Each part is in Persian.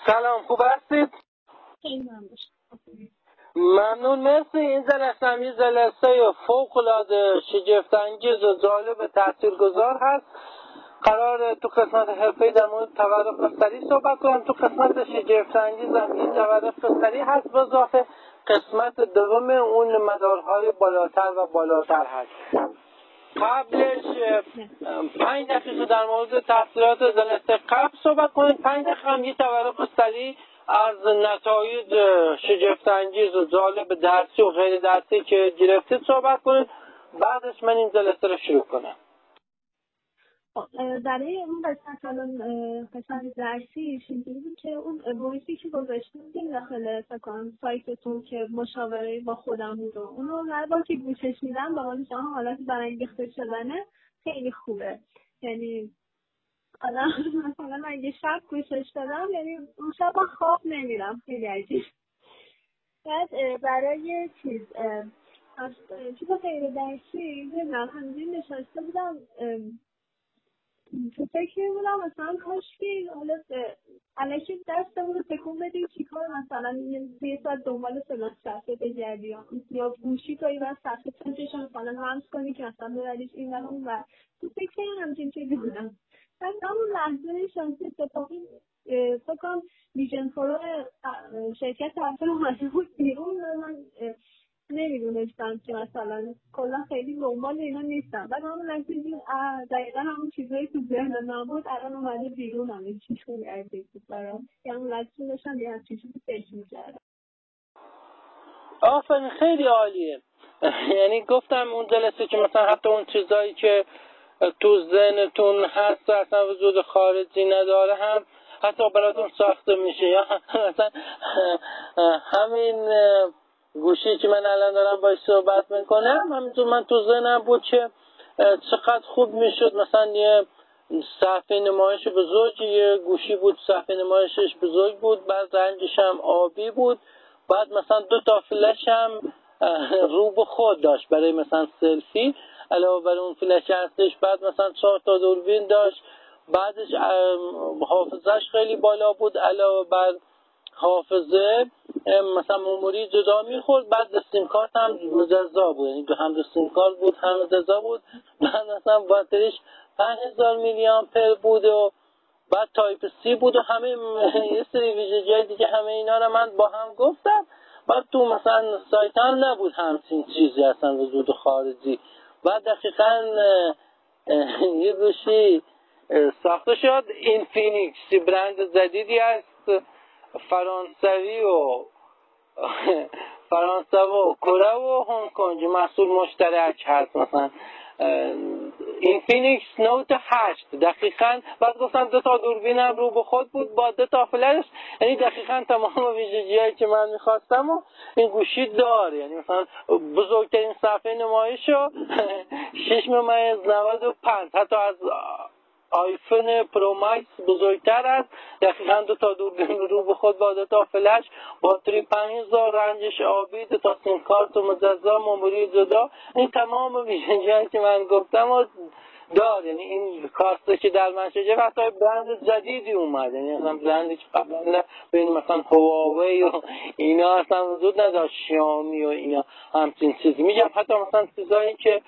سلام، خوب هستید؟ خیلی ممنون، مرسی. این جلسه هم یه جلسه فوق‌العاده شگفت‌انگیز و جالب تاثیرگذار هست. قرار تو قسمت حرفه‌ای در مورد تورق سریع صحبت کنم. تو قسمت شگفت‌انگیز هم این تورق سریع هست، به اضافه قسمت دوم اون مدارهای بالاتر و بالاتر هست. قبلش 5 دقیقه در مورد تاثیرات جلسه قبل صحبت کنیم. 5 دقیقه هم یه تورق سریع از نتایج شگفت‌انگیز و جالب درسی و غیر درسی که گرفتید صحبت کنید. بعدش من این جلسه رو شروع کنم. برای اون قسمت درسی اینجوری بود که اون وایسی که گذاشتیم داخل سایتتون که مشاوره با خودم بود و اونو هر بار که گوشش میدم با حال شما حالت برانگیخته شدنه خیلی خوبه. یعنی آدم مثلا اگه شب گوشش دادم یعنی اون شب من خواب نمیرم. خیلی عجیب. بعد برای چیز غیر درسی نمیدونم همینجوری نشسته بودم تو فکر بودم مثلا کاشکی حالا الکی دستمون رو تکون بدیم چیکار مثلا یه ساعت دنبال فلان صفحه بگردی یا گوشی توی بس صفحه تنشش مثلا رمز کنی که مثلا ببریش این و اون و تو فکر همچین چیزی بودم. بعد همون لحظه شانسی اتفاقی فکرم ویژن پرو شرکت اپل اومده بود بیرون و من نمیدونستم که مثلا کلا خیلی دنبال اینا نیستم. بعد همون لحظه دیدم دقیقا همون چیزایی تو ذهن من بود الان اومده بیرون همه چیز خیلی عجیب بود برام. همون لحظه داشتم یه همچین چیزی فکر می‌کردم. آفرین، خیلی عالیه. یعنی گفتم اون جلسه که مثلا حتی اون چیزایی که تو ذهنتون هست اصلا وجود خارجی نداره هم حتی براتون ساخته میشه. یا مثلا همین گوشی که من الان دارم باش صحبت میکنم همینطور من تو ذهنم بود که چقدر خوب میشد مثلا یه صفحه نمایش بزرگ یه گوشی بود، صفحه نمایشش بزرگ بود، بعد رنگش هم آبی بود، بعد مثلا 2 تا فلش هم رو به خود داشت برای مثلا سلفی، علاوه بر اون فلش هستش. بعد مثلا 4 تا دوربین داشت، بعدش حافظه‌اش خیلی بالا بود، علاوه بر حافظه مثلا مموری جدا میخورد، بعد سیم کارت هم مجزا بود، یعنی هم سیم کارت بود هم مجزا بود. بعد مثلا باتریش 5000 میلی آمپر بود و بعد تایپ سی بود و همه یه سری ویژگی‌های دیگه. همه اینا رو من با هم گفتم. بعد تو مثلا سایت هم نبود همچین چیزی اصلا وجود خارجی. بعد دقیقاً یه گوشی ساخته شد، اینفینیکس، برند جدیدی است، فرانسوی و فرانسه و کره و هنگ کنگ محصول مشترک هست. مثلا اینفینیکس نوت 8 دقیقاً. بعد گفتم 2 تا دوربینم رو به خود بود با 2 تا فلش، یعنی دقیقاً تمام ویژگی‌هایی که من می‌خواستم و این گوشی داره. یعنی مثلا بزرگترین صفحه نمایشو 6.95 حتی از آیفون پرو مکس بزرگتر است. دقیقاً 2 تا دوربین رو به خود با 2 تا فلش، باتری 5000، رنگش آبی، 2 تا سیم کارت مجزا، مموری جدا. این تمام ویژگی‌هایی که من گفتم و دار. یعنی این کاسته که در منشجه حتی برند جدیدی اومد، یعنی مثلا برندی که قبلا بین مثلا هواوی و اینا اصلا وجود نداشت، شیائومی و اینا همچین چیزی. میگم حتی مثلا چیزایی که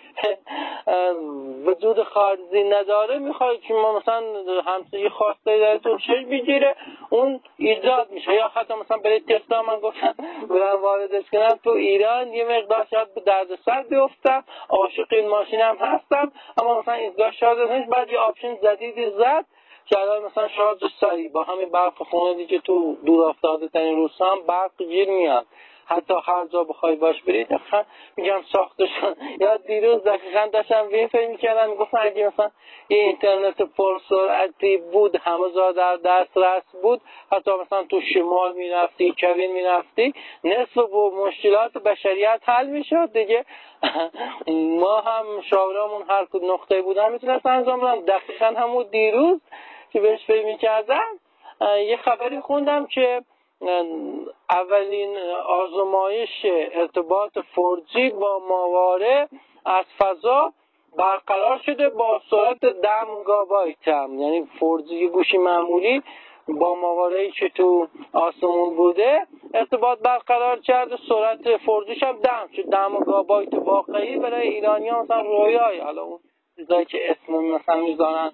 وجود خارجی نداره میخواد که ما مثلا همچین خواسته درتون چشم بگیره اون ایجاد میشه. یا حتی مثلا برای تستا من گفتم برم واردش کنم تو ایران یه مقدار شاید به دردسر بیفتم، عاشق این ماشین هم هستم، اما مثلا ایستگاه شارژ نیست. بعد یه آپشن جدیدی زد که الان مثلا شارژ سریع با همین برق خونه دیگه تو دور افتاده ترین روزها هم برق گیر میاد، حتی هر جا بخوای باش برید. دقیقا میگم ساخته شد. یا دیروز دقیقا داشتم ویفای میکردم، میگفتن اگه مثلا یه اینترنت پرسرعتی بود همه جا در دسترس بود، حتی مثلا تو شمال میرفتی، کوین میرفتی، نصف با مشکلات بشریت حل میشد دیگه. ما هم شاورامون هر کدوم نقطه بود هم میتونست انجام بدم. دقیقا همون دیروز که بهش فکر میکردم یه خبری خوندم که اولین آزمایش ارتباط 4G با ماهواره از فضا برقرار شده با سرعت 10 مگابایت هم. یعنی 4G گوشی معمولی با ماورایی که تو آسمون بوده ارتباط برقرار کرد. سرعت فرضیش هم 10 مگابایت واقعی برای ایرانی‌ها مثلا رویای، حالا اون چیزایی که اسم مثلا میذارن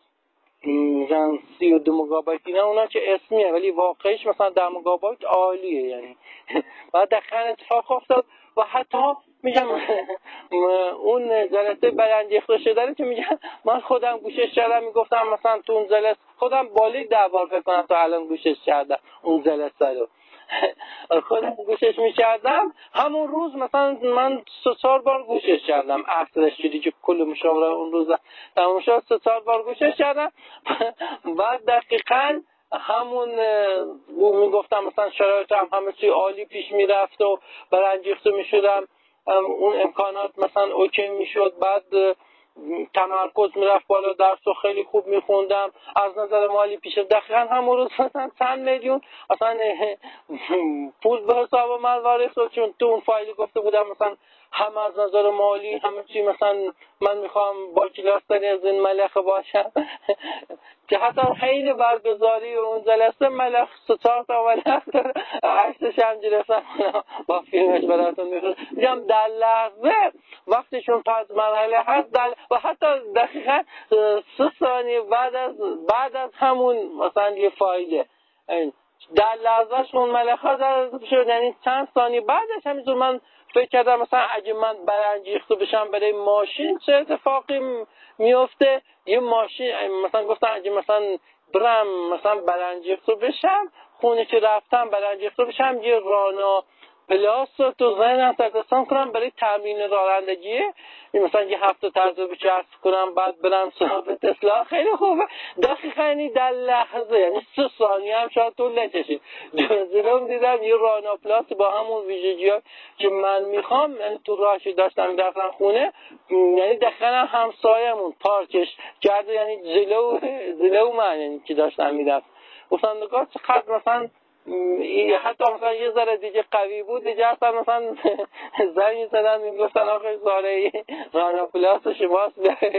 میگن 32 مگابایت اینا، اونا که اسمیه ولی واقعیش مثلا 10 مگابایت عالیه. یعنی بعد دقیقاً اتفاق افتاد. و حتی میگم اون جلسه برانگیخته شده که میگم من خودم گوشش کردم، میگفتم مثلا تو اون جلسه خودم بالای 10 بار فکر کنم تا الان گوشش کردم اون جلسه رو خودم گوشش میکردم. همون روز مثلا من 3-4 بار گوشش کردم، عصرش که کل مشاوره اون روز تموم شد 3-4 بار گوشش کردم. بعد دقیقاً همون میگفتم مثلا شرایط هم همه چی عالی پیش میرفت و برانگیخته میشدم، اون امکانات مثلا اوکی میشد. بعد تمرکز میرفت بالا، درس رو خیلی خوب میخوندم، از نظر مالی پیش دقیقا همون روز مثلا چند میلیون اصلا پول به حساب من وارد شد، چون تو اون فایلی گفته بودم مثلا هم از نظر مالی همه چی مثلا من میخوام با کلاستری از این ملخ باشم که حتی حین برگزاری اون جلسه ملخ 3-4 تا ملخ عکسش هم گرفتم با فیلمش براتون میگم. در لحظه وقتشون پس مرحله هست و حتی دقیقا 3 ثانیه بعد از همون مثلا یه فایله در لحظهش اون ملخ ها زده شد. یعنی چند ثانیه بعدش همینطور من فکر کردم مثلا اگه من برانگیخته بشم برای ماشین چه اتفاقی میفته. یه ماشین مثلا گفتم اگه مثلا برم مثلا برانگیخته بشم، خونه که رفتم برانگیخته بشم، یه رانا پلاس رو تو ذهنم تصور کنم برای تمرین رانندگی، مثلا یه هفته تجربه کسب کنم بعد برم سراغ تسلا. خیلی خوبه. دقیقاً یعنی در لحظه، یعنی 3 ثانیه هم شاید طول نکشید، جلوم دیدم یه رانا پلاس با همون ویژگی‌ها که من میخوام، یعنی تو راهی داشتم میرفتم خونه، یعنی دقیقاً همسایه‌مون پارکش کرده، یعنی جلو من، یعنی که داشتم میرفتم. گفتم نگاه چقدر مثلا حتی مثلا یه ذره دیگه قوی بود دیگه اصلا مثلا زنگ زدن میگفتن آخه زاره رانا پلاس شماست.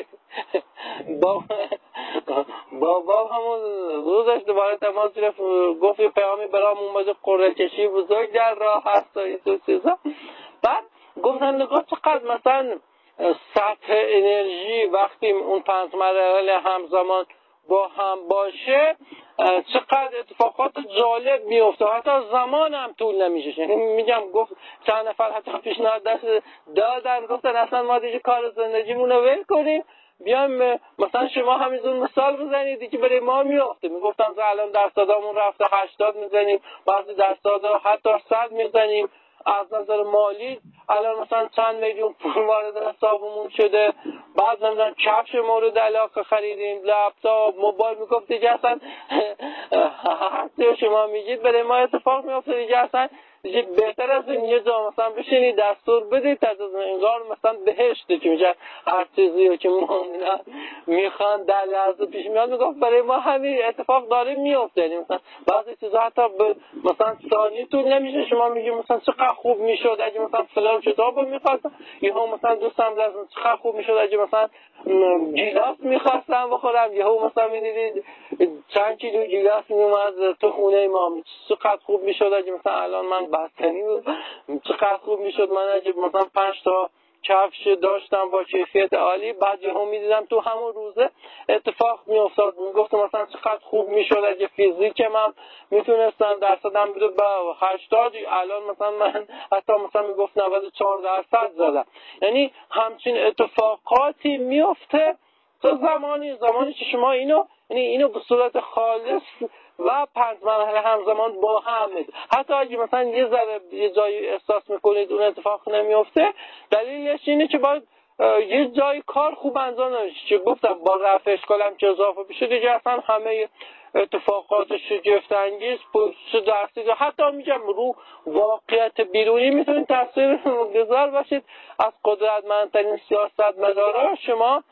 بابا همون روزش دوباره تماس گرفت، گفت یه پیامی برام اومده، قرعه کشی بزرگ در راه هست و این تو چیزا. بعد گفتن نگاه چقدر مثلا سطح انرژی وقتی اون 5 مرحله همزمان با هم باشه چقدر اتفاقات جالب میفته، حتی زمان هم طول نمیشه. یعنی میگم گفت چند نفر حتی پیشنهاد دادن، گفتن اصلا ما دیگه کار زندگیمون رو ول کنیم بیایم مثلا شما همینجور مثال بزنید که برای ما میفته. میگفتم الان درصدامون رفته 80 میزنیم، بعضی درصدا حتی 100 میزنیم. از نظر مالی الان مثلا چند میلیون پول وارد حسابمون شده. بعد نمیدونم کفش مورد علاقه خریدیم، لپتاپ، موبایل. میگفت دیگه اصلا هرچی شما میگید برای ما اتفاق میفته دیگه. اصلا دیگه بهتر از این یه جا مثلا بشینید دستور بدید از انگار مثلا بهشته که میگن هر چیزی که مؤمنان میخوان در لحظه پیش میاد. میگفت برای ما همین اتفاق داره میفته. یعنی مثلا بعضی چیزا حتی مثلا ثانیه طول نمیشه، شما میگید مثلا چقدر خوب میشد اگه مثلا فلان کتابو میخواستم، یهو مثلا دوستم لازم چقدر خوب میشد اگه مثلا گیلاس میخواستم بخورم، یهو مثلا میدیدید چند کیلو گیلاس میومد تو خونه ما. چقدر خوب میشد اگه مثلا الان من بستنی بود، چقدر خوب میشد من اگه مثلا 5 تا کفش داشتم با کیفیت عالی. بعد یهو میدیدم تو همون روزه اتفاق میافتاد. میگفتم مثلا چقدر خوب میشد اگه فیزیک من میتونستم درصدم بده با 80، الان مثلا من حتی مثلا میگفت 94% زدم. یعنی همچین اتفاقاتی میفته تو زمانی که شما اینو به صورت خالص و 5 مرحله همزمان با هم حتی اگه مثلا یه ذره یه جایی احساس میکنید اون اتفاق نمیفته، دلیلش اینه که باید یه جای کار خوب انجام نمیشه. که گفتم با رفع اشکالم که اضافه بشه دیگه اصلا همه اتفاقات شگفت انگیز پشت درستی حتی میگم رو واقعیت بیرونی میتونید تاثیر گذار باشید. از قدرتمندترین سیاستمدارا شما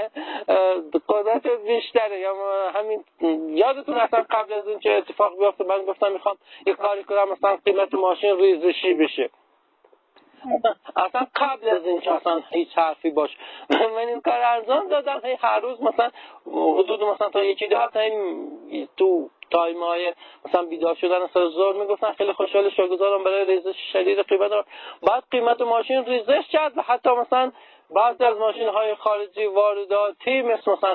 قدرت بیشتره. یا همین یادتون اصلا قبل از این چه اتفاق بیفته من گفتم میخوام یه کاری کنم مثلا قیمت ماشین ریزشی بشه. اصلا قبل از این که اصلا هیچ حرفی باشه من این کار انجام دادم. هر روز مثلا حدود مثلا تا یکی دو هفته تو تایم‌های مثلا بیدار شدن سر ظهر میگفتن خیلی خوشحال شاگردارم برای ریزش شدید قیمت. بعد قیمت ماشین ریزش کرد و حتی مثلا بعضی از ماشین‌های خارجی وارداتی مثلا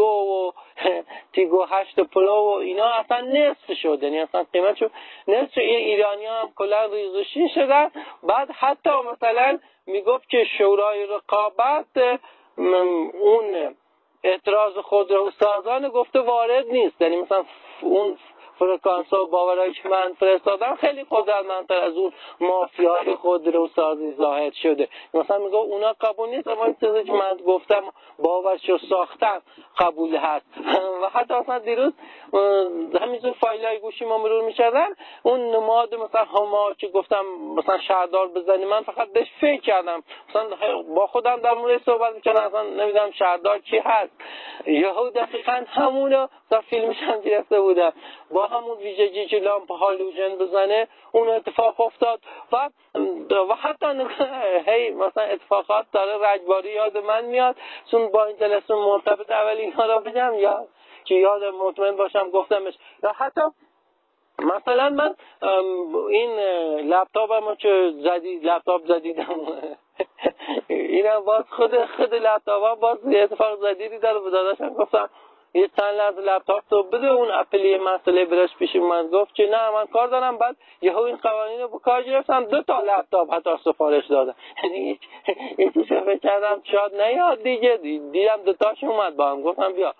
تیگو 8 پلو و اینا اصلا نصف شد، یعنی اصلا قیمتشو نصف. ایرانی‌ها هم کلا ریزشی شدن. بعد حتی مثلا میگفت که شورای رقابت اون اعتراض خودروسازان گفته وارد نیست، یعنی مثلا اون فرکانس و باورایی که من فرستادم خیلی قدرتمندتر از اون مافیای خودروسازی ظاهر شده. مثلا میگه اونا قبول نیست، اما این چیزی که من گفتم باورشو ساختم قبول هست. و حتی اصلا دیروز همینجور فایلای گوشی ما مرور میشدن اون نماد مثلا هما که گفتم مثلا شهردار بزنی، من فقط بهش فکر کردم، مثلا با خودم در مورد صحبت میکردم، اصلا نمیدونم شهردار کی هست. یهو دقیقاً همونو تا فیلمش هم گرفته بودم با همون ویژگی که لامپ هالوژن بزنه اون اتفاق افتاد. و حتی هی مثلا اتفاقات داره رجباری یاد من میاد، چون با این جلسه مرتبط اول اینها را بگم یا که یاد مطمئن باشم گفتمش. یا حتی مثلا من این لپتاپم که لپتاپ جدیدم اینم باز خود لپتاپم باز اتفاق جدیدی داره. به داداشم گفتم یه چند لحظه لپتاپ تو بده اون اپلی مسئله براش پیش من، گفت که نه من کار دارم. بعد یهو این قوانین رو به کار گرفتم 2 تا لپتاپ حتی سفارش دادم. یعنی یکی فکر کردم شاید نیاد دیگه، دیدم 2 تاش اومد با هم، گفتم بیا.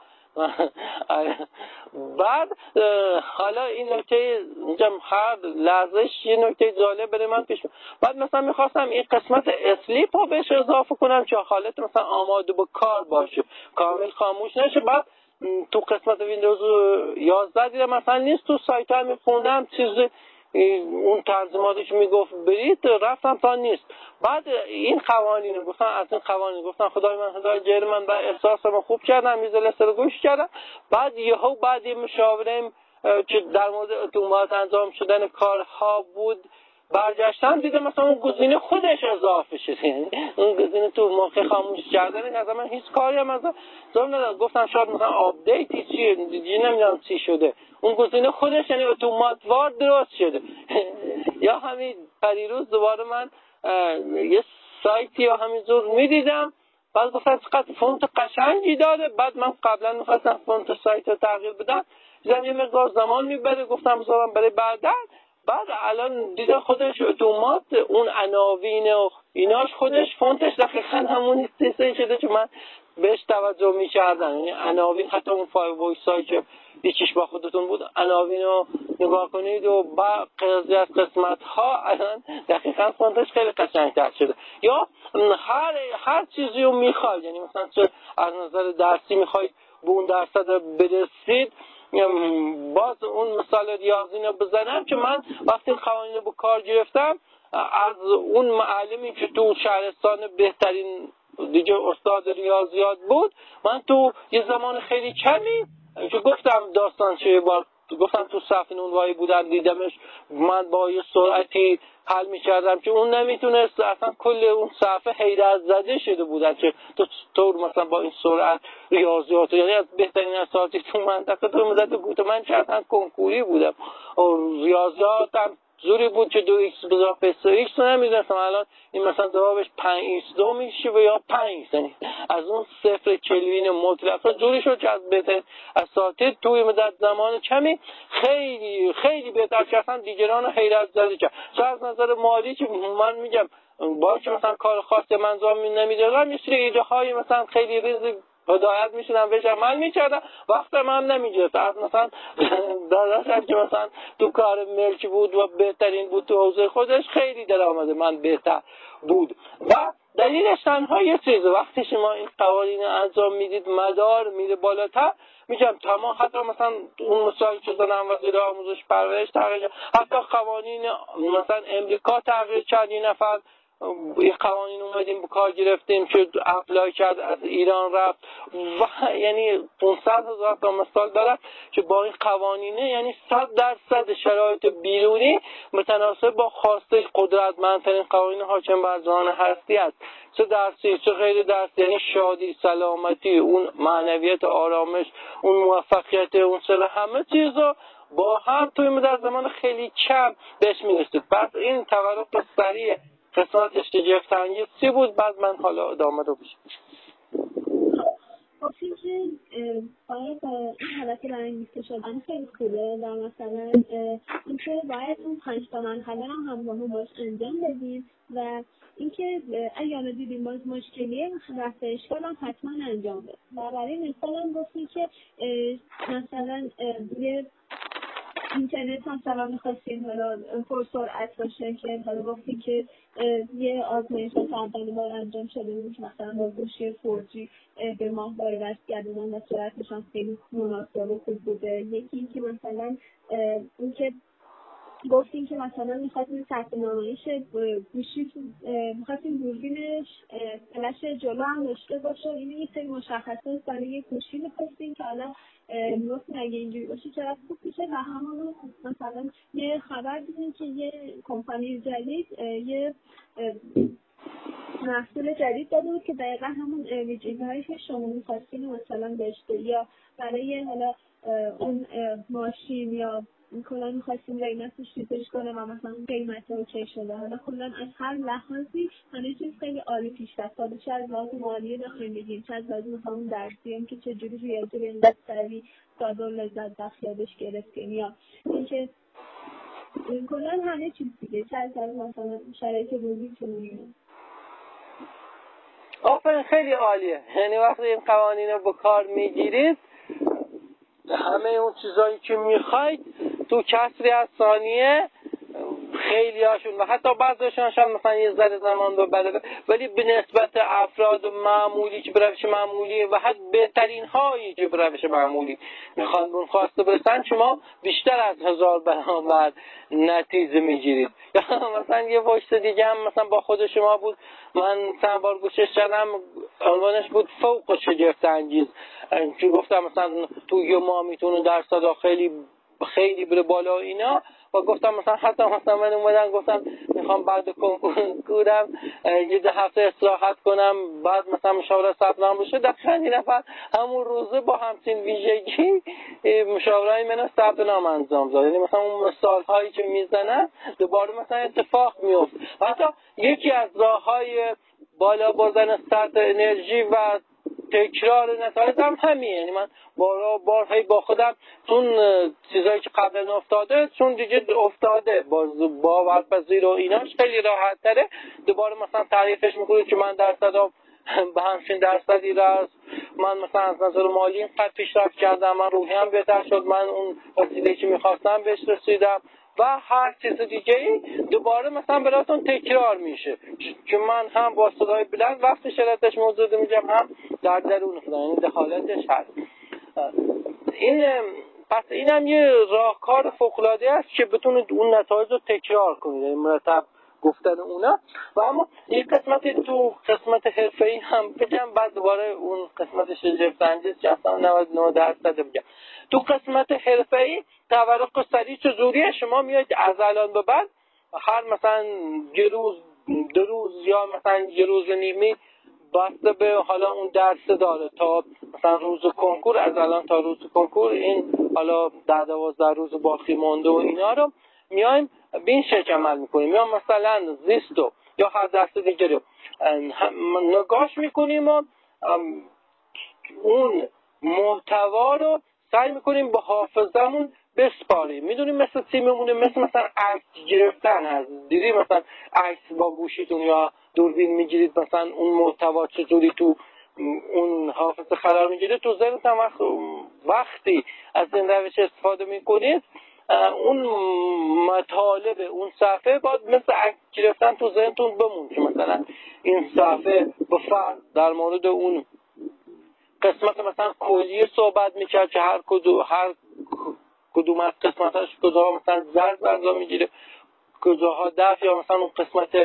بعد حالا این نکته اینجا هر لحظهش یه نکته جالب برای من پیش. بعد مثلا میخواستم این قسمت اسلیپ رو بهش اضافه کنم که حالت مثلا آماده به کار باشه، کامل خاموش نشه. بعد تو قسمت ویندوز 11 دیدم مثلا نیست، تو سایت هم میخوندم چیزی اون تنظیماتش میگفت برید، رفتم تا نیست. بعد این قوانین گفتن، از این قوانین گفتن خدای من خدای جهل من و احساسم خوب کردم، میزلسه رو گوش کردم. بعد یهو بعد یه مشاوره که در مورد اتومات انجام شدن کارها بود برگشتم دیدم مثلا اون گزینه خودش اضافه شده. اون گزینه تو موقع خاموش کردن از من هیچ کاری هم از گفتم شاید مثلا آپدیتی چیه دیگه نمیدونم چی شده، اون گزینه خودش یعنی اتومات وار درست شده. یا همین پریروز دوباره من یه سایتی یا همینجور میدیدم، بعد گفتم چقدر فونت قشنگی داره. بعد من قبلا میخواستم فونت سایت رو تغییر بدم، دیدم یه مقدار زمان میبره، گفتم بذارم برای بعداً. بعد الان دیدم خودش اتومات اون عناوین و ایناش خودش فونتش دقیقاً همون چیزی شده که من بهش توجه می‌کردم. یعنی عناوین حتی اون فایروایس هایی که یکیش با خودتون بود عناوین رو نگاه کنید و بعضی از قسمت‌ها الان دقیقاً فونتش خیلی قشنگ‌تر شده. یا هر چیزی رو می‌خواید، یعنی مثلا چه از نظر درسی می‌خواید به اون درصد برسید، باز اون مثال ریاضی رو بزنم که من وقتی قوانین رو به کار گرفتم از اون معلمی که تو شهرستان بهترین دیگه استاد ریاضیات بود، من تو یه زمان خیلی کمی که گفتم داستان چه بار گفتم تو صفحه نونوایی بودن دیدمش، من با یه سرعتی حل می‌کردم که اون نمیتونست، اصلا کل اون صفحه حیرت زده شده بودن که تو مثلا با این سرعت ریاضیات، یعنی از بهترین اساتید تو منطقه تو مدت گوته من که اصلا کنکوری بودم و ریاضیاتم زوری بود که 2x + 3x نمیدونستم الان این مثلا جوابش 5x2 میشه و یا 5، یعنی از اون صفر کلوین مطلق جوری شد که از بهترین اساتید توی مدت زمان کمی خیلی خیلی بهتر که اصلا دیگران حیرت زده کرد. چه از نظر مالی که من میگم با که مثلا کار خاص من انجام نمیدادم، یه سری ایده های مثلا خیلی ریزی هدایت میشدم بهش عمل میکردم، وقتم هم نمیگرفت. از مثلا داداشم که مثلا تو کار ملک بود و بهترین بود تو حوزه خودش، خیلی درآمد من بهتر بود. و دلیلش تنها یه چیزه، وقتی شما این قوانین انجام میدید مدار میره بالاتر، میگم تمام حتی مثلا اون مثال که زدم وزیر آموزش پرورش تغییر، حتی قوانین مثلا امریکا تغییر کرد، این نفر یه قوانین اومدیم به کار گرفتیم که اپلای کرد از ایران رفت و یعنی 500,000 تا مثال دارم که با این قوانینه یعنی 100% شرایط بیرونی متناسب با خواسته قدرتمندترین قوانین حاکم بر جهان هستی است، چه درسی چه غیر درسی، یعنی شادی، سلامتی، اون معنویت، آرامش، اون موفقیت، اون همه چیزا با هم توی مدت زمان خیلی کم بهش میرسید. پس این تورق سریع قسمت شگفت انگیز چی بود؟ بعد من حالا ادامه رو بشم. گفتیم که باید این حالت برانگیخته شدن خیلی خوبه و مثلا اینکه باید اون 5 تا مرحله هم همزمان باش انجام بدیم و اینکه اگر دیدیم باز مشکلیه رفت اشکال هم حتما انجام بده. و برای مثال هم گفتیم که مثلا یه اینترنت مثلا می‌خواستیم حالا پرسرعت باشه که حالا گفتیم که یه آزمایش اولین بار انجام شده بود مثلا با گوشی 4G به ماهواره وصل کردن و سرعتش هم خیلی مناسب و خوب بوده. یکی این که مثلا این که گفتیم که مثلا می‌خواستیم صفحه نمایش گوشی می‌خواستیم دوربینش فلش جلو هم داشته باشه. این یه سری مشخصات برای یه گوشی می‌خواستیم که حالا گفتیم اگه اینجوری باشه چقدر خوب میشه و همون مثلا یه خبر دیدیم که یه کمپانی جدید یه محصول جدید داده بود که دقیقا همون ویژگی‌هایی که شما می‌خواستین مثلا داشته، یا برای حالا اون ماشین یا کلا می‌خواستیم قیمتش چیزش کنه و مثلا قیمت اوکی شده. حالا کلا از هر لحاظی همه چیز خیلی عالی پیش رفت. حالا چه از لحاظ مالی بخوایم بگیم، چه از لحاظ مثلا درسی هم که چجوری ریاضی رو اینقدر سریع ساده و لذت بخش یادش گرفتیم، یا اینکه کلا همه چیز دیگه، چه از لحاظ مثلا شرایط روزیتون. آفرین، خیلی عالیه. یعنی وقتی این قوانین رو به کار میگیرید همه اون چیزایی که میخواید تو کسری از ثانیه خیلی هاشون و حتی بعضیشون شاید مثلا یه ذره زمان ببره، ولی به نسبت افراد معمولی که به روش معمولی و حتی بهترین هایی که به روش معمولی میخوان اون خواسته برسن شما بیشتر از 1000 برابر نتیجه میگیرید. یا مثلا یه وایس دیگه هم مثلا با خود شما بود، من چند بار گوشش کردم، عنوانش بود فوق شگفت انگیز، که گفتم مثلا تو یه ماه میتونه درصد خیلی بره بالا اینا، و گفتم مثلا حتی من اومدم گفتم میخوام بعد کنکورم یه 2 هفته استراحت کنم، بعد مثلا مشاوره ثبت نام بشه. دقیقاً این نفر همون روزه با همچین ویژگی مشاوره من ثبت نام انجام داد. یعنی مثلا اون مثال هایی که میزنن دوباره مثلا اتفاق میفته. حتی یکی از راههای بالا بردن سطح انرژی و تکرار نتایج هم همین. یعنی من بارهایی با خودم چون چیزایی که قبلا افتاده چون دیگه افتاده باورپذیر و ایناش خیلی راحت تره دوباره مثلا تعریفش میکنه که من درصدم به همچین درصدی راست، من مثلا از نظر مالی اینقدر پیشرفت کردم، من روحیم بهتر شد، من اون وسیله‌ای که میخواستم بهش رسیدم و هر چیز دیگه‌ای دوباره مثلا براتون تکرار میشه که من هم با صدای بلند وقتی شرایطش موجود میگم هم در درون خودم، یعنی دخالتش هست. پس اینم یه راهکار فوق‌العاده است که بتونید اون نتایج رو تکرار کنید، یعنی مرتب گفتن اونا. و اما این تو قسمت حرفه‌ای هم بگم، بعد دوباره اون قسمت شگفت انگیز که اصلا 99% بگم. تو قسمت حرفه‌ای تورق سریع چجوریه؟ شما میاد از الان به بعد هر مثلا یه روز 2 روز یا مثلا یه روز و نیمی بسته به حالا اون درس داره تا مثلا روز کنکور، از الان تا روز کنکور این حالا 10-12 روز باقی مونده و اینا رو میایم به این شکل عمل میکنیم، یا مثلا زیستو یا هر درس دیگه رو نگاش میکنیم و اون محتوا رو سعی میکنیم به حافظمون بسپاریم. میدونیم مثل چی میمونه؟ مثلا عکس گرفتن هست. دیدی مثلا عکس با گوشیتون یا دوربین میگیرید، مثلا اون محتوا چجوری تو اون حافظه قرار میگیره، تو ذهنتون وقتی از این روش استفاده میکنید اون مطالب اون صفحه باید مثل عکس گرفتن تو ذهنتون بمون که مثلا این صفحه به فرض در مورد اون قسمت مثلا کلیه صحبت میکرد که هر کدوم از قسمتاش کجاها مثلا ضرب میگیره، کجاها دفع، یا مثلا اون قسمت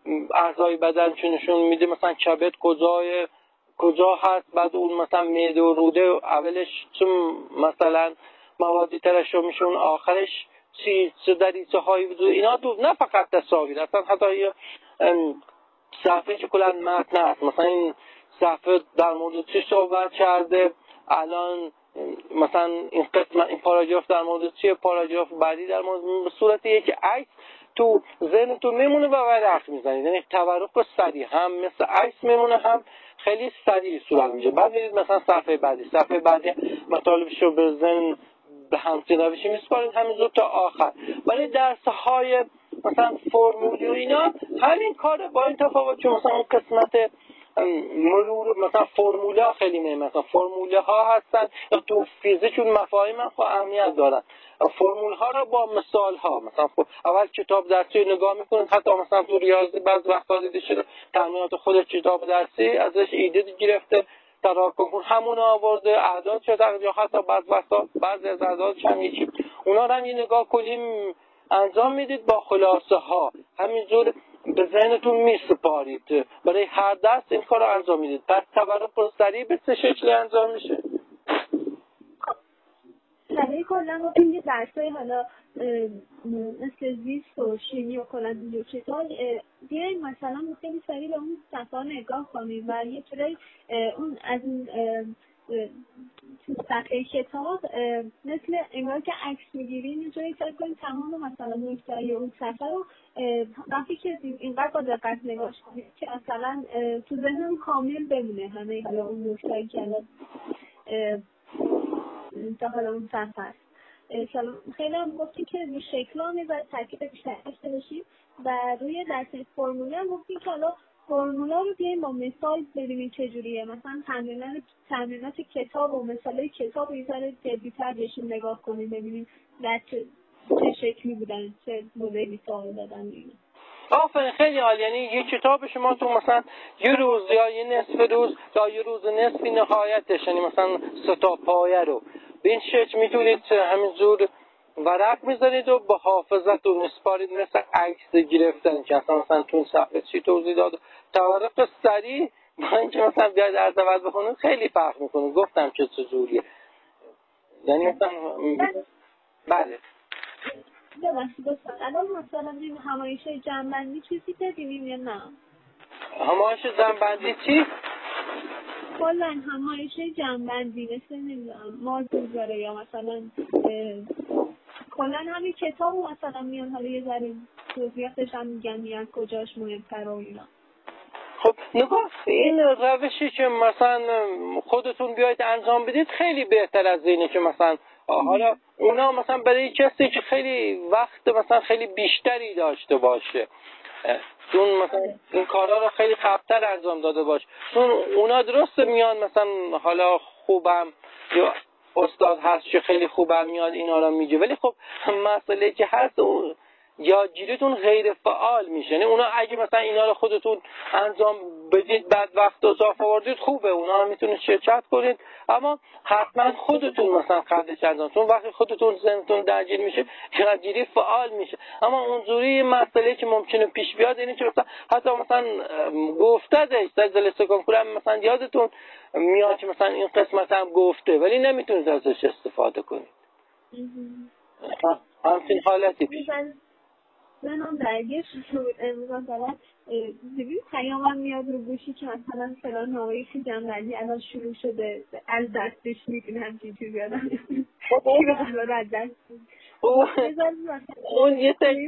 اعضای بدنشون نشون میده، مثلا کبد کجا هست، بعد اون مثلا معده و روده اولش چون مثلا موادی ترشح میشه، اون آخرش چه دریچه هایی وجود اینا تو نه فقط تصاویر، اصلا حتی یه صفحه که کلا متن هست، مثلا این صفحه در مورد چی صحبت کرده، الان مثلا این قسمت این پاراگراف در مورد چیه، پاراگراف بعدی در مورد، به صورت یک عکس تو ذهنتون میمونه و ورق میزنید، یعنی تورق سریع هم مثل عکس میمونه هم خیلی سریع صورت میشه. بعد میرید مثلا صفحه بعدی مطالبش رو به ذهن به همچین روشی میسپارید همینجور تا آخر. ولی درس های مثلا فرمولی و اینا همین کاره، با این تفاوت که مثلا اون قسمت مرور مثلا فرموله ها خیلی مهمه، مثلا فرموله ها هستن یا تو فیزیک اون مفاهیم خب اهمیت دارن، فرمول ها رو با مثال ها مثلا اول کتاب درسی نگاه میکنید، حتی مثلا تو ریاضی بعض وقتا دیده شده تمرینات خود کتاب درسی ازش ایده گرفته تراکم همون آورده، اعداد شده یا حتی بعضی از اعدادش هم یکی، اونا رو هم یه نگاه کلی انجام میدید با خلاصه ها، همینجور به ذهنتون میسپارید، برای هر درس این کار رو انجام میدید. پس تورق سریع به چه شکلی انجام میشه؟ برای کلا ما توی درسای حالا مثل زیست و شیمی و کلا دیگه چیزا بیایم مثلا خیلی سریع به اون صفحه نگاه کنیم و یه طوری اون از اون تو صفحه کتاب مثل انگار که عکس میگیریم اینجوری فکر کنیم تمام مثلا نکته‌های اون صفحه رو وقتی که اینقدر با دقت نگاه کنیم که مثلا تو ذهنم کامل بمونه همه حالا اون نکته‌ای که تا حالا اون صفحه است. خیلی هم گفتی که روی شکل‌ها می‌باید تاکید بیشتر داشته باشیم و روی درس فرموله هم گفتی که حالا فرمولا رو بیایم با مثال ببینیم چجوریه، مثلا تمرینات کتاب و مثالای کتاب یه ذره جدی‌تر بهشون نگاه کنیم ببینیم در چه شکلی بودن، چه مدلی سوال دادن اینا. آفرین، خیلی عالی. یعنی یه کتاب شما تو مثلا یه روز یا یه نصف روز یا یه روز نصفی نهایتش، یعنی مثلا 3 تا پایه رو به این شکل میتونید همینجور ورق میذارید و با حافظتون میسپارید، مثل عکس گرفتن که مثلا تو صفحه چی توضیح داد. تورق سریع با اینکه مثلا بیاید از اول بخونید خیلی فرق میکنه. گفتم که چجوریه، یعنی مثلا بله الان مثلا این همایش جنبندی چیزی ببینیم یا نه؟ همایش جنبندی چی؟ کلا همایش جنبندی مثل نمیدونم مارزوزاره یا مثلا کلا همین کتاب مثلا میان حالا یه ذره توضیحاتش هم میگن کجاش مهمتره و اینا. خب نگاه، این روشی که مثلا خودتون بیاید انجام بدید خیلی بهتر از اینه که مثلا حالا اونا مثلا برای کسی که خیلی وقت مثلا خیلی بیشتری داشته باشه چون مثلا این کارا رو خیلی خفتر انجام داده باشه، چون اونا درسته میان مثلا حالا خوبم یا استاد هست که خیلی خوبم میاد اینا رو میگه، ولی خب مسئله که هست یادگیریتون غیر فعال میشه. یعنی اونا اگه مثلا اینا رو خودتون انجام بدید بعد وقت اضافه آوردید خوبه، اونا رو میتونید شرکت کنید، اما حتما خودتون مثلا قبلش انجام، چون وقتی خودتون ذهنتون درگیر میشه یادگیری فعال میشه. اما اونجوری مسئله که ممکنه پیش بیاد اینه که مثلا حتی مثلا گفته‌اش در جلسه کنکور هم مثلا یادتون میاد که مثلا این قسمت هم گفته ولی نمیتونید ازش استفاده کنید. همچین حالتی پیش منم درگیر شده بود امروز مثلا ببین پیامم میاد رو گوشی که مثلا فلان نمایش جنبندی الان شروع شده، از دستش میدین همچین چیزی آدم کی به قرار از دست اون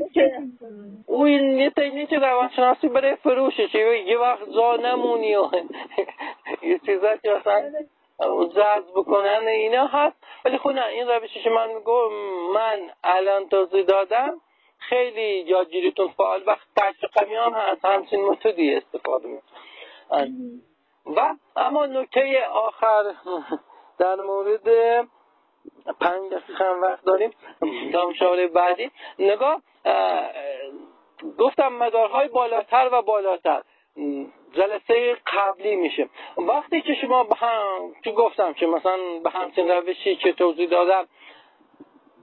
یه تکنیک روانشناسی برای فروشه که یه وقت جا نمونی و یه چیزا که مثلا جذب بکنن اینا هست. ولی خب نه، این روشی که من میگم من الان توضیح دادم خیلی یادگیریتون فعال وقت تشویقی هم هست، همچین متدی استفاده میکنم. و اما نکته آخر در مورد 5 دقیقه هم وقت داریم تا مشاوره بعدی، نگاه گفتم مدارهای بالاتر و بالاتر جلسه قبلی میشه وقتی که شما به هم که گفتم که مثلا به همچین روشی که توضیح دادم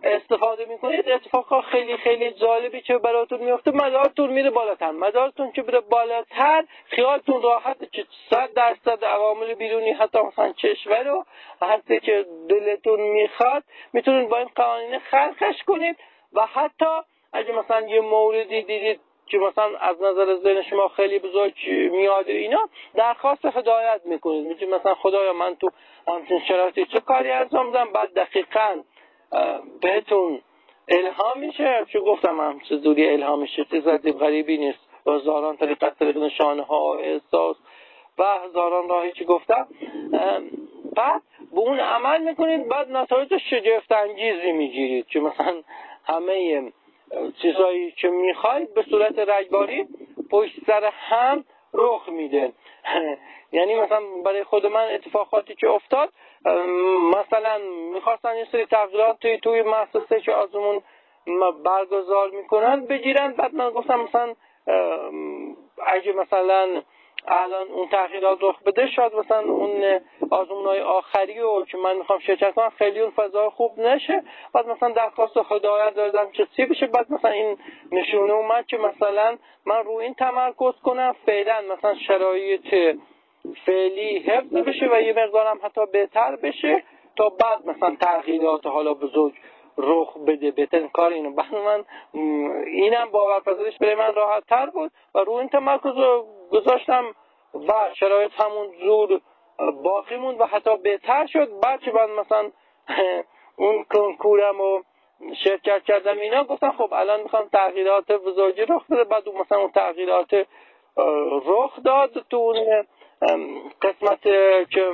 استفاده میکنید اتفاقا خیلی خیلی جالبی که براتون میفته. مدارتون میره بالاتر. مدارتون که بره بالاتر خیالتون راحته که 100% عوامل بیرونی حتی مثلا کشور رو هستی که دلتون میخواد میتونید با این قوانین خلقش کنید. و حتی اگه مثلا یه موردی دیدید که مثلا از نظر ذهن شما خیلی بزرگ میاد اینا، درخواست هدایت میکنید. میگید مثلا خدایا من تو همچین شرایطی چه کاری انجام بدم، بعد دقیقاً بهتون الهام میشه. چون گفتم هم چه زوری الهام میشه، چیز عجیب غریبی نیست. هزاران طریق نشانه ها، احساس و هزاران راهی که گفتم. بعد به اون عمل میکنید، بعد نتایج شگفت انگیزی میگیرید که مثلا همه چیزایی که میخواید به صورت رگباری پشت سر هم رخ میده. یعنی مثلا برای خود من اتفاقاتی که افتاد، مثلا میخواستن یه سری تغییرات توی مؤسسه که آزمون برگزار میکنن بگیرن، بعد من گفتم مثلا اگه مثلا الان اون تغییرات رخ بده، شاید مثلا اون آزمون‌های آخری رو که من میخوام شرکت کنم خیلی اون فضا خوب نشه. بعد مثلا درخواست هدایت دادم که چی بشه. بعد مثلا این نشونه اومد که مثلا من روی این تمرکز کنم فعلا مثلا شرایط فعلی حفظ بشه و یه مقدارم حتی بهتر بشه تا بعد مثلا تغییرات حالا بزرگ رخ بده. بهترین کار اینو. بعد من اینم باورپذیریش برای من راحت تر بود و روی این تمرکز رو گذاشتم و شرایط همون جور باقی موند و حتی بهتر شد. بعد که من مثلا اون کنکورم رو شرکت کردم اینا، گفتم خب الان میخوام تغییرات بزرگی رخ بده. بعد مثلا اون تغییرات رخ داد تو اون قسمت که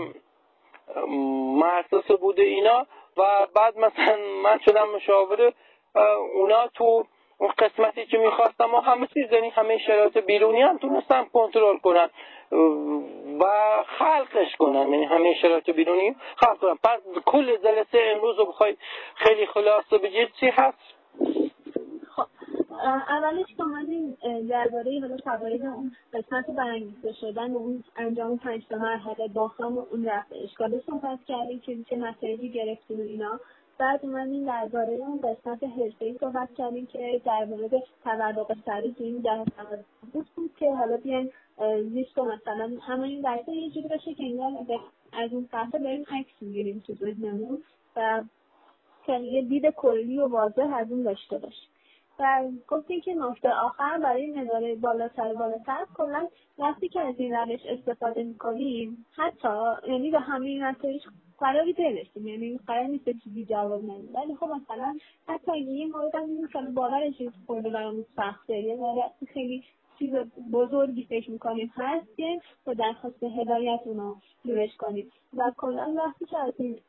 مؤسسه بوده اینا. و بعد مثلا من شدم مشاور اونا تو اون قسمتی که میخواستم و همه چیز، یعنی همه شرایط بیرونی هم تونستم کنترل کنم و خلقش کنم. یعنی همه شرایط بیرونی خلق کنم. پس کل جلسه امروز رو بخواید خیلی خلاصه بگید چی هست؟ خب اولش که اومدیم درباره حالا فواید اون قسمت برانگیخته شدن و اون انجام 5 مرحله باخام و اون رفع اشکال صحبت کردیم که چه نتایجی گرفتیم و اینا. بعد اومدیم درباره اون قسمت حرفه‌ای صحبت کردیم که در مورد تورق سریع که این در بود که حالا بیاین لیست رو مثلا همین درسه یه جوری باشه که انگار از اون صفحه داریم عکس می‌گیریم تو ذهنمون و که یه دید کلی و واضح از اون داشته باشیم. و گفتیم که نکته آخر برای نظاره بالاتر کلا وقتی که از این روش استفاده میکنیم حتی یعنی به همین نتایج قراری برسیم، یعنی قرار نیست چیزی جواب ندیم، ولی خب مثلا حتی یه مورد هم میگیم که باورش خورده برامون سخته، یه مورد خیلی چیز بزرگی فکر میکنیم هست که با درخواست هدایت اونو جورش کنیم. و کلا وقتی که از این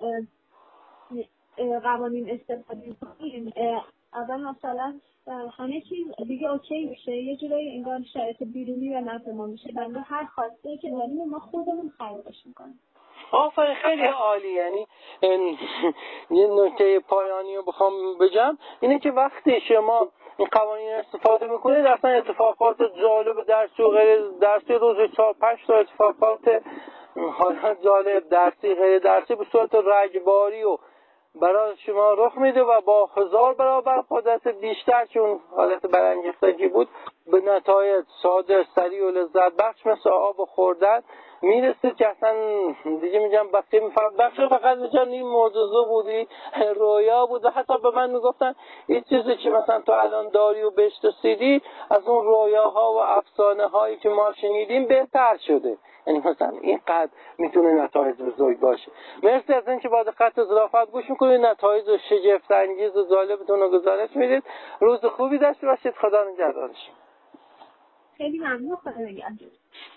قوانین استفاده میکنیم اول مثلا همه چیز دیگه اوکی میشه، یه جورایی انگار شرایط بیرونی و نفع ما میشه، بنده هر خواسته که داریم ما خودمون خلقش میکنیم. آفرین، خیلی عالی. یعنی یه نکته پایانی رو بخوام بگم اینه که وقتی شما این قوانین استفاده میکنید اصلا اتفاقات جالب درسی و غیر درسی روزی 4-5 تا اتفاقات حالا جالب درسی غیر درسی به صورت رگباری و برای شما رخ میده و با 1000 برابر قدرت بیشتر که اون حالت برانگیختگی بود به نتایج ساده، سریع و لذت بخش مثل آب خوردن میرسید که اصلا دیگه میگم بقیه بخش فقط میگم این معجزه بودی، رویا بود. و حتی به من میگفتن این چیزی که مثلا تو الان داری و بهش رسیدی از اون رویاها و افسانه هایی که ما شنیدیم بهتر شده. یعنی مثلا اینقدر میتونه نتایج بزرگ باشه. مرسی از اینکه با دقت و ظرافت گوش میکنید، نتایج شگفت انگیز و جالبتون رو گزارش میدید. روز خوبی داشته باشید. خدا نگهدارش. خیلی ممنون. خدا نگهدار.